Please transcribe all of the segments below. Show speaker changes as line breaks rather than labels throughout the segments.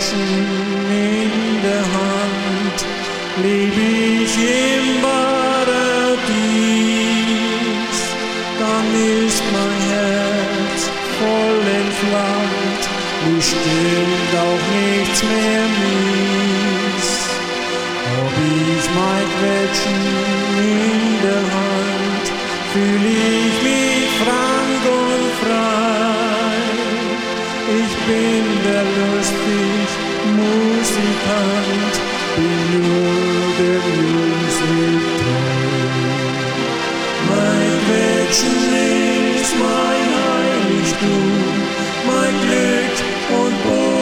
Quetschen in der Hand, leb ich im Paradies, dann ist mein Herz voll entflammt, mich stimmt auch nichts mehr mies. Ob ich mein Quetschen in der Hand, fühl ich mich frank und frei. Ich bin der lustig Musikant, bin nur der Musik treu. Mein Quetschen ist mein Heiligtum, mein Glück und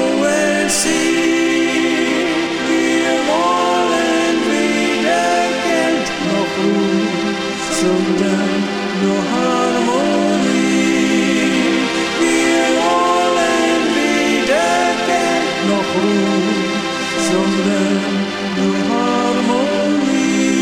Poesie. Wir wollen weder Geld noch Ruhm, sondern nur Harmonie. Wir wollen weder Geld noch Ruhm, sondern nur Harmonie.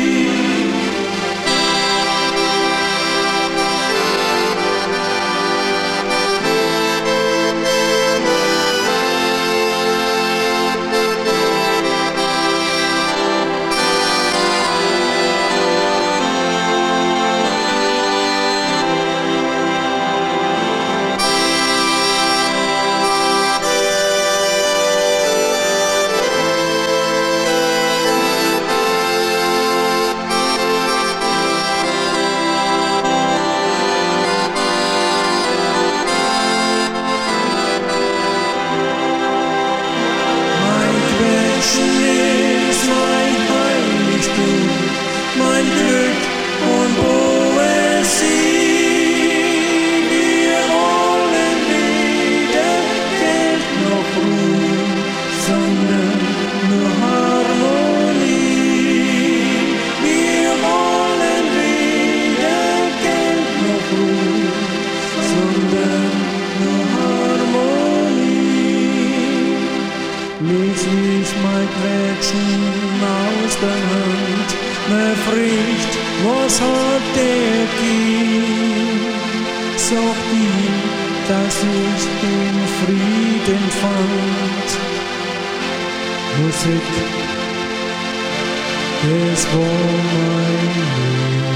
Mein Glück und Poesie. Wir wollen weder Geld noch Ruhm, sondern nur Harmonie. Wir wollen weder Geld noch Ruhm, sondern nur Harmonie. Lies ich mein Quetschen aus der Hand, mir frischt, was hat der gibt, sagt ihm, dass ich den Frieden fand. Musik, das war mein Leben.